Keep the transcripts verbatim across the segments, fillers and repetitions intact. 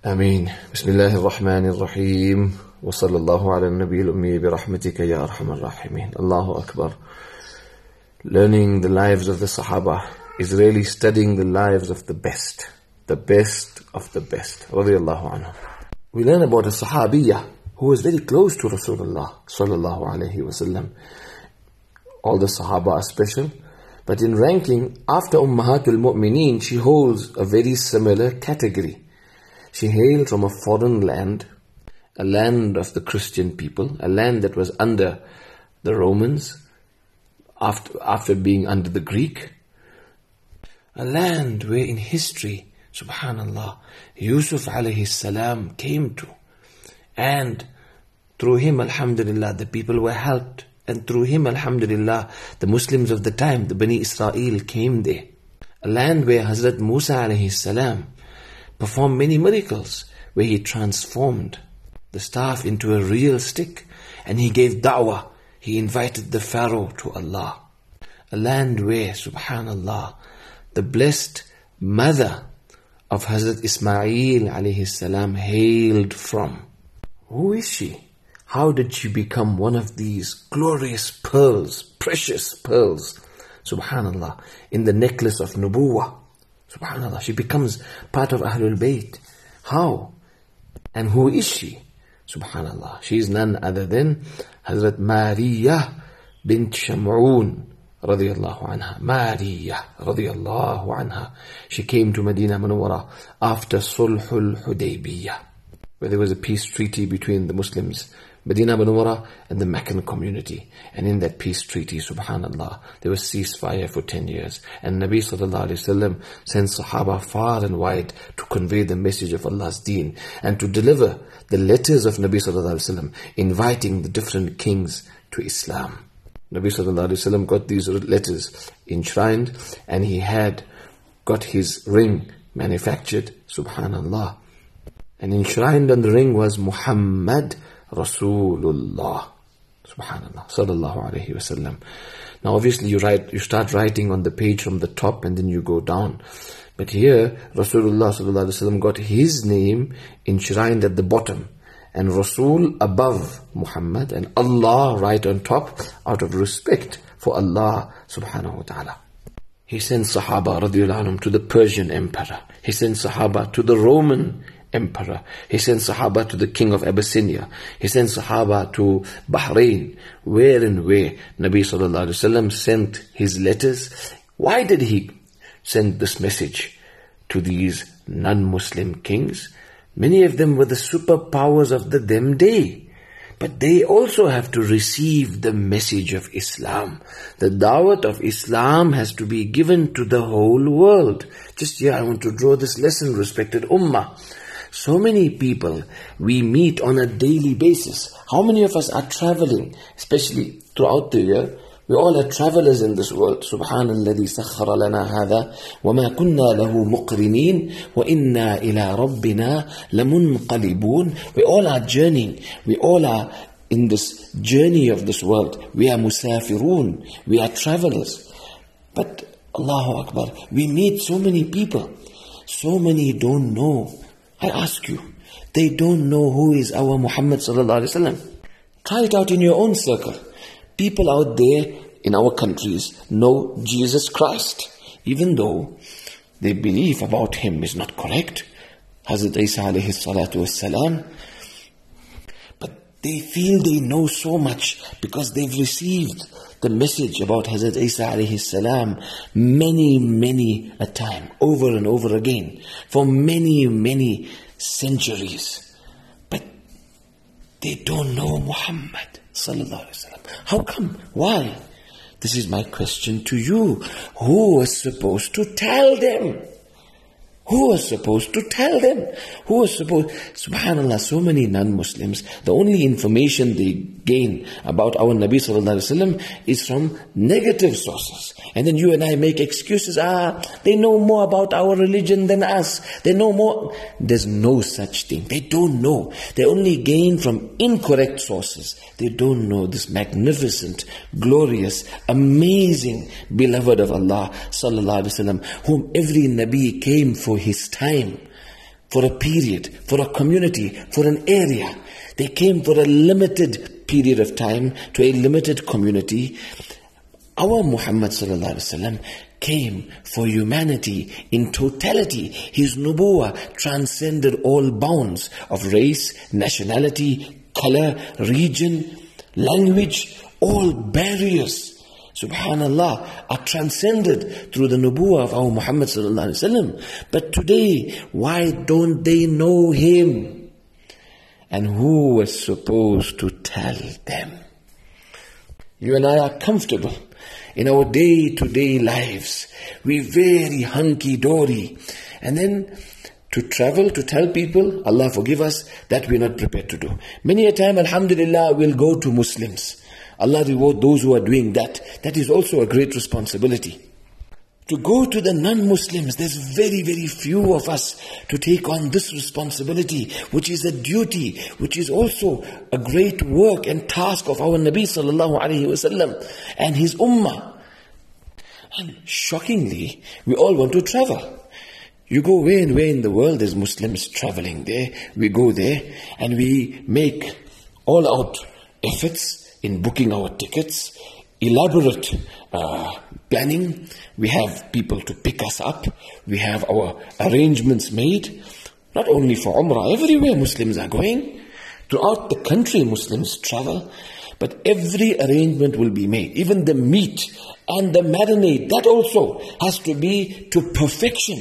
آمين. بسم الله الرحمن الرحيم وصلى الله على النبي الأمي برحمتك يا أرحم الراحمين. Allahu Akbar. Learning the lives of the Sahaba is really studying the lives of the best, the best of the best. Radiallahu anhu. We learn about a Sahabiyah who was very close to Rasulullah sallallahu alayhi wasallam. All the Sahaba are special, but in ranking, after Ummahatul Mu'mineen, she holds a very similar category. She hailed from a foreign land, a land of the Christian people, a land that was under the Romans, after, after being under the Greek. A land where in history, subhanallah, Yusuf alayhi salam came to. And through him, alhamdulillah, the people were helped. And through him, alhamdulillah, the Muslims of the time, the Bani Israel, came there. A land where Hazrat Musa alayhi salam performed many miracles, where he transformed the staff into a real stick, and he gave da'wah. He invited the Pharaoh to Allah. A land where, subhanallah, the blessed mother of Hazrat Ismail alayhi salam hailed from. Who is she? How did she become one of these glorious pearls, precious pearls, subhanallah, in the necklace of Nubuwah? Subhanallah, she becomes part of Ahlul Bayt. How? And who is she? Subhanallah, she is none other than Hazrat Mariyah bint Sham'un radiyallahu anha. Mariyah radiyallahu anha. She came to Medina Munawwara after Sulhul Hudaybiyah, where there was a peace treaty between the Muslims, Medina Munawwara and the Meccan community. And in that peace treaty, subhanallah, there was ceasefire for ten years. And Nabi sallallahu alayhi wasallam sent Sahaba far and wide to convey the message of Allah's deen and to deliver the letters of Nabi sallallahu alayhi wasallam, inviting the different kings to Islam. Nabi sallallahu alayhi wasallam got these letters enshrined, and he had got his ring manufactured, subhanallah. And enshrined on the ring was Muhammad Rasulullah, subhanallah, sallallahu alayhi wasallam. Now obviously you write, you start writing on the page from the top and then you go down. But here, Rasulullah sallallahu alayhi wasallam got his name enshrined at the bottom, and Rasul above Muhammad, and Allah right on top, out of respect for Allah subhanahu wa ta'ala. He sent Sahaba radiyallahu anhum to the Persian Empire. He sent Sahaba to the Roman Emperor. He sent Sahaba to the king of Abyssinia. He sent Sahaba to Bahrain. Where and where Nabi sallallahu alayhi wasallam sent his letters. Why did he send this message to these non-Muslim kings? Many of them were the superpowers of the them day. But they also have to receive the message of Islam. The da'wat of Islam has to be given to the whole world. Just here I want to draw this lesson, respected ummah. So many people we meet on a daily basis. How many of us are traveling, especially throughout the year? We all are travelers in this world. Subhanalladhi sakhara lana hadha wa ma kunna lahu muqrinin wa inna ila rabbina lamunqalibun. We all are journeying. We all are in this journey of this world. We are musafirun. We are travelers. But Allahu Akbar, we meet so many people. So many don't know. I ask you, they don't know who is our Muhammad sallallahu alaihi wasallam. Try it out in your own circle. People out there in our countries know Jesus Christ, even though their belief about him is not correct. Hazrat Isa alayhi salatu wassalam. But they feel they know so much because they've received the message about Hazrat Isa alayhi salam many, many a time, over and over again, for many, many centuries. But they don't know Muhammad sallallahu alaihi wasallam. How come? Why? This is my question to you. Who was supposed to tell them? Who was supposed to tell them? Who was supposed... Subhanallah, so many non-Muslims, the only information they gain about our Nabi sallallahu alaihi wasallam is from negative sources. And then you and I make excuses. Ah, they know more about our religion than us. They know more. There's no such thing. They don't know. They only gain from incorrect sources. They don't know this magnificent, glorious, amazing beloved of Allah sallallahu alaihi wasallam, whom every Nabi came for his time. for a period, for a community, for an area. They came for a limited period of time to a limited community. Our Muhammad sallallahu alaihi wasallam came for humanity in totality. His nubuwah transcended all bounds of race, nationality, color, region, language. All barriers, subhanallah, are transcended through the nubuwah of our Muhammad sallallahu alaihi wasallam. But today, why don't they know him? And who was supposed to tell them? You and I are comfortable in our day-to-day lives. We're very hunky-dory. And then to travel, to tell people, Allah forgive us, that we're not prepared to do. Many a time, alhamdulillah, we'll go to Muslims. Allah reward those who are doing that. That is also a great responsibility. To go to the non-Muslims, there's very, very few of us to take on this responsibility, which is a duty, which is also a great work and task of our Nabi sallallahu alaihi wasallam and his ummah. And shockingly, we all want to travel. You go where and where in the world there's Muslims traveling there. We go there and we make all out efforts in booking our tickets, elaborate uh, planning. We have people to pick us up. We have our arrangements made. Not only for Umrah, everywhere Muslims are going. Throughout the country Muslims travel. But every arrangement will be made. Even the meat and the marinade, that also has to be to perfection.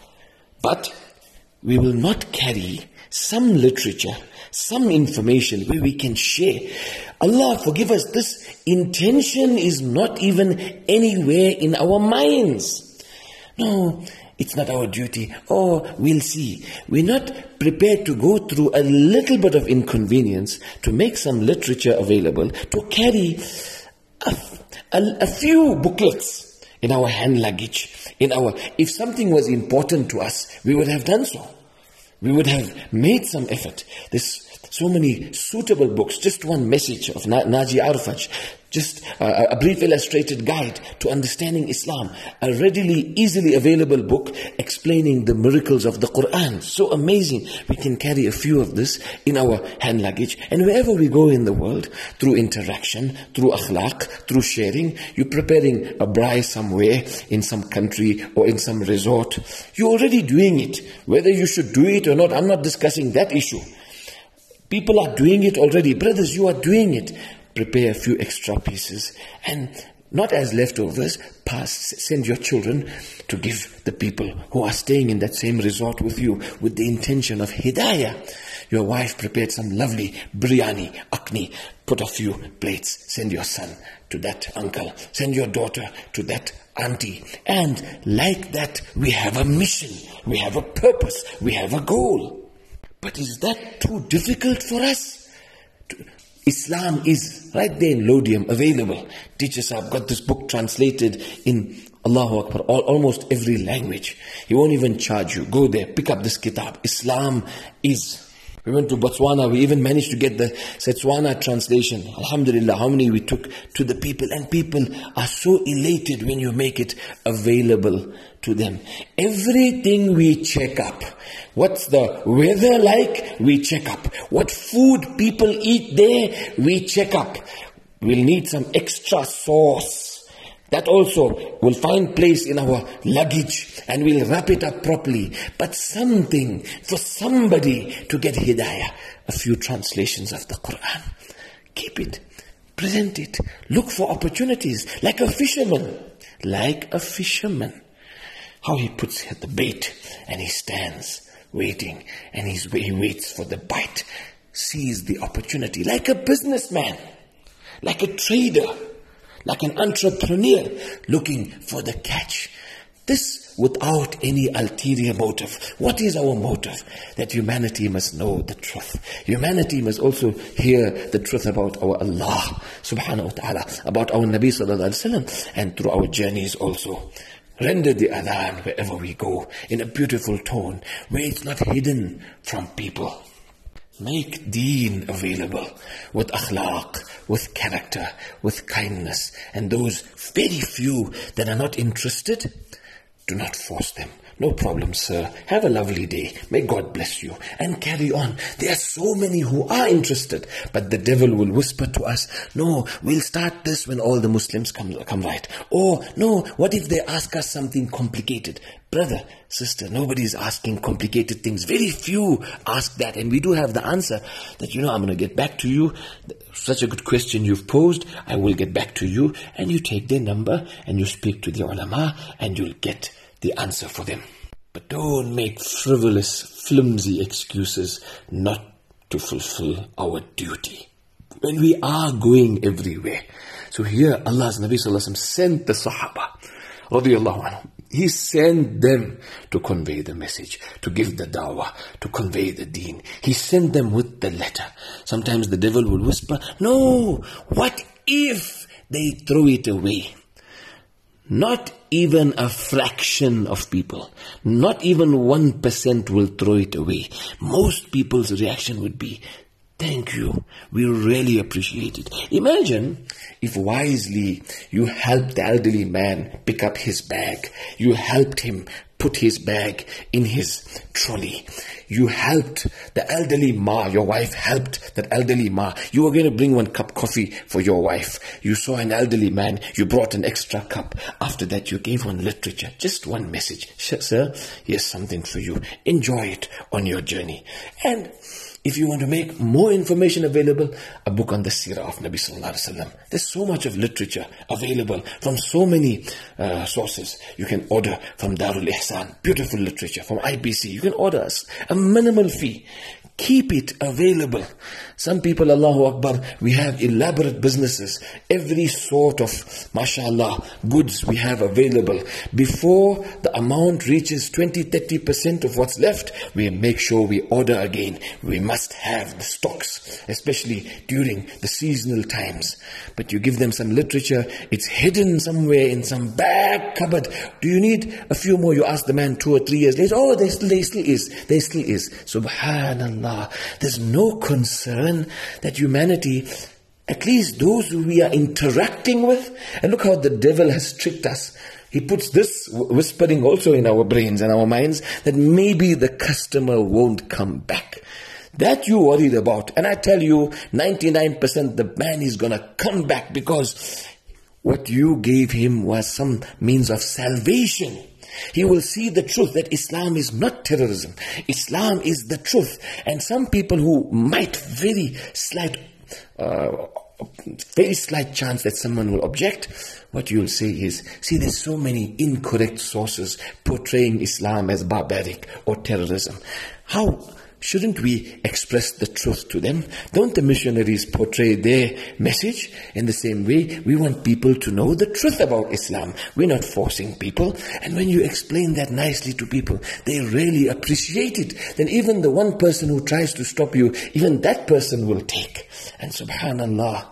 But we will not carry some literature, some information where we can share. Allah forgive us, this intention is not even anywhere in our minds. No, it's not our duty. Oh, we'll see. We're not prepared to go through a little bit of inconvenience to make some literature available, to carry a, a, a few booklets in our hand luggage. In our, if something was important to us, we would have done so. We would have made some effort. There's so many suitable books. Just one message of Naji Arfaj. Just a, a brief illustrated guide to understanding Islam. A readily, easily available book explaining the miracles of the Quran. So amazing. We can carry a few of this in our hand luggage. And wherever we go in the world, through interaction, through akhlaq, through sharing, you're preparing a braai somewhere, in some country or in some resort. You're already doing it. Whether you should do it or not, I'm not discussing that issue. People are doing it already. Brothers, you are doing it. Prepare a few extra pieces and not as leftovers, pass, send your children to give the people who are staying in that same resort with you with the intention of hidayah. Your wife prepared some lovely biryani, akni, put a few plates, send your son to that uncle, send your daughter to that auntie. And like that, we have a mission, we have a purpose, we have a goal. But is that too difficult for us? Islam is right there in Lodium, available. Teachers have got this book translated in Allahu Akbar, all, almost every language. He won't even charge you. Go there, pick up this kitab. Islam is. We went to Botswana, we even managed to get the Setswana translation. Alhamdulillah, how many we took to the people. And people are so elated when you make it available to them. Everything we check up. What's the weather like? We check up. What food people eat there? We check up. We'll need some extra sauce. That also will find place in our luggage and we'll wrap it up properly. But something for somebody to get hidayah. A few translations of the Quran. Keep it. Present it. Look for opportunities. Like a fisherman. Like a fisherman. How he puts the bait and he stands waiting and he's, he waits for the bite. Sees the opportunity. Like a businessman. Like a trader. Like an entrepreneur looking for the catch. This without any ulterior motive. What is our motive? That humanity must know the truth. Humanity must also hear the truth about our Allah subhanahu wa ta'ala, about our Nabi sallallahu alayhi wa sallam, and through our journeys also. Render the adhan wherever we go in a beautiful tone where it's not hidden from people. Make deen available with akhlaq, with character, with kindness. And those very few that are not interested, do not force them. No problem, sir. Have a lovely day. May God bless you. And carry on. There are so many who are interested, but the devil will whisper to us, no, we'll start this when all the Muslims come, come right. Or, no, what if they ask us something complicated? Brother, sister, nobody is asking complicated things. Very few ask that, and we do have the answer that, you know, I'm going to get back to you. Such a good question you've posed. I will get back to you. And you take their number and you speak to the ulama and you'll get the answer for them. But don't make frivolous, flimsy excuses not to fulfill our duty when we are going everywhere. So here Allah's Nabi Sallallahu Alaihi Wasallam sent the Sahaba radiyallahu anhu. He sent them to convey the message, to give the dawah, to convey the deen. He sent them with the letter. Sometimes the devil will whisper, no, what if they throw it away? Not even a fraction of people, not even one percent will throw it away. Most people's reaction would be, thank you, we really appreciate it. Imagine if wisely you helped the elderly man pick up his bag. You helped him put his bag in his trolley. You helped the elderly ma, your wife helped that elderly ma. You were going to bring one cup coffee for your wife. You saw an elderly man, you brought an extra cup. After that you gave one literature, just one message. Sir, here's something for you. Enjoy it on your journey. And if you want to make more information available, a book on the seerah of Nabi Sallallahu Alaihi Wasallam. There's so much of literature available from so many uh, sources. You can order from Darul Ihsan, beautiful literature, from I B C. You can order us a minimal fee. Keep it available. Some people, Allahu Akbar, we have elaborate businesses. Every sort of, mashallah, goods we have available. Before the amount reaches twenty to thirty percent of what's left, we make sure we order again. We must have the stocks, especially during the seasonal times. But you give them some literature, it's hidden somewhere in some back cupboard. Do you need a few more? You ask the man two or three years later, oh, there still, there still is. There still is. Subhanallah. There's no concern that humanity, at least those who we are interacting with, and look how the devil has tricked us. He puts this whispering also in our brains and our minds that maybe the customer won't come back. That you worried about. And I tell you, ninety-nine percent the man is going to come back because what you gave him was some means of salvation. He will see the truth that Islam is not terrorism. Islam is the truth. And some people who might very slight, uh, very slight chance that someone will object, what you'll say is, see, there's so many incorrect sources portraying Islam as barbaric or terrorism. How shouldn't we express the truth to them? Don't the missionaries portray their message in the same way? We want people to know the truth about Islam. We're not forcing people. And when you explain that nicely to people, they really appreciate it. Then even the one person who tries to stop you, even that person will take. And subhanallah,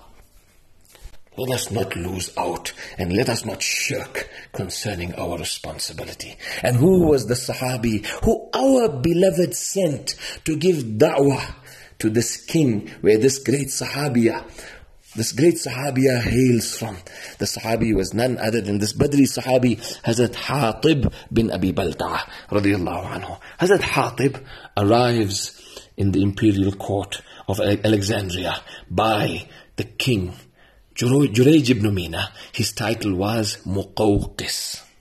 let us not lose out and let us not shirk concerning our responsibility. And who was the Sahabi who our beloved sent to give da'wah to this king where this great Sahabiya, this great Sahabiya hails from? The Sahabi was none other than this Badri Sahabi, Hazrat Hatib bin Abi Balta'a radiyallahu anhu. Hazrat Hatib arrives in the imperial court of Alexandria by the king Jurayj ibn Mina. His title was Muqawqis.